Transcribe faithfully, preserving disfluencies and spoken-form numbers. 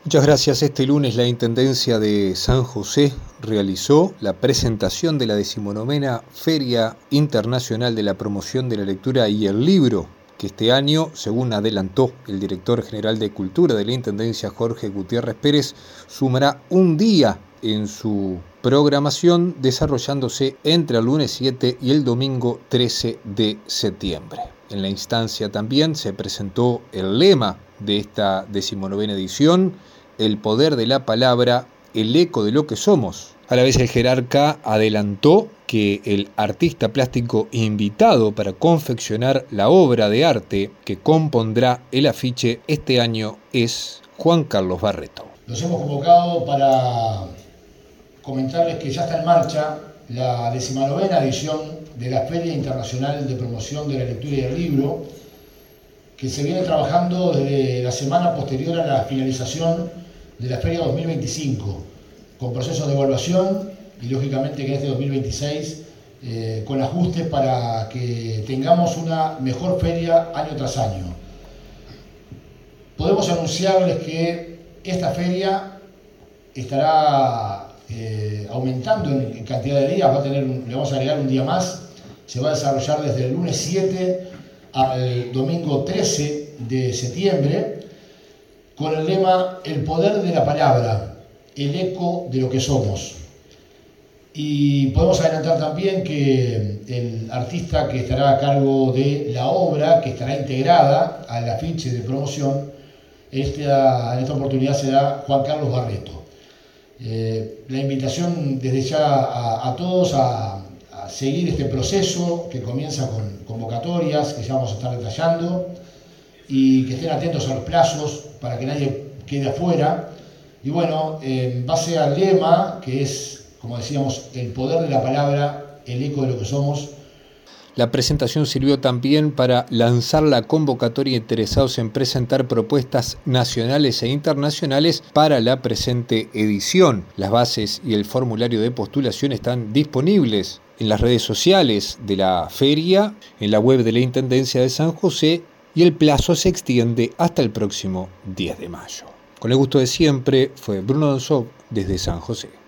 Muchas gracias. Este lunes la Intendencia de San José realizó la presentación de la decimonovena Feria Internacional de la Promoción de la Lectura y el Libro, que este año, según adelantó el director general de Cultura de la Intendencia, Jorge Gutiérrez Pérez, sumará un día en su programación, desarrollándose entre el lunes siete y el domingo trece de septiembre. En la instancia también se presentó el lema de esta decimonovena edición: el poder de la palabra, el eco de lo que somos. A la vez el jerarca adelantó que el artista plástico invitado para confeccionar la obra de arte que compondrá el afiche este año es Juan Carlos Barreto. Los hemos convocado para comentarles que ya está en marcha la decimanovena edición de la Feria Internacional de Promoción de la Lectura y el Libro, que se viene trabajando desde la semana posterior a la finalización de la Feria dos mil veinticinco, con procesos de evaluación y lógicamente que en este dos mil veintiséis eh, con ajustes para que tengamos una mejor feria año tras año. Podemos anunciarles que esta feria estará eh, aumentando en, en cantidad de días, va a tener un, le vamos a agregar un día más, se va a desarrollar desde el lunes siete al domingo trece de septiembre, con el lema El poder de la palabra, el eco de lo que somos. Y podemos adelantar también que el artista que estará a cargo de la obra, que estará integrada al afiche de promoción, esta, en esta oportunidad será Juan Carlos Barreto. Eh, la invitación desde ya a, a todos a, a seguir este proceso que comienza con convocatorias, que ya vamos a estar detallando, y que estén atentos a los plazos para que nadie quede afuera. Y bueno, en base al lema, que es, como decíamos, el poder de la palabra, el eco de lo que somos. La presentación sirvió también para lanzar la convocatoria interesados en presentar propuestas nacionales e internacionales para la presente edición. Las bases y el formulario de postulación están disponibles en las redes sociales de la feria, en la web de la Intendencia de San José, y el plazo se extiende hasta el próximo diez de mayo. Con el gusto de siempre, fue Bruno Donzov desde San José.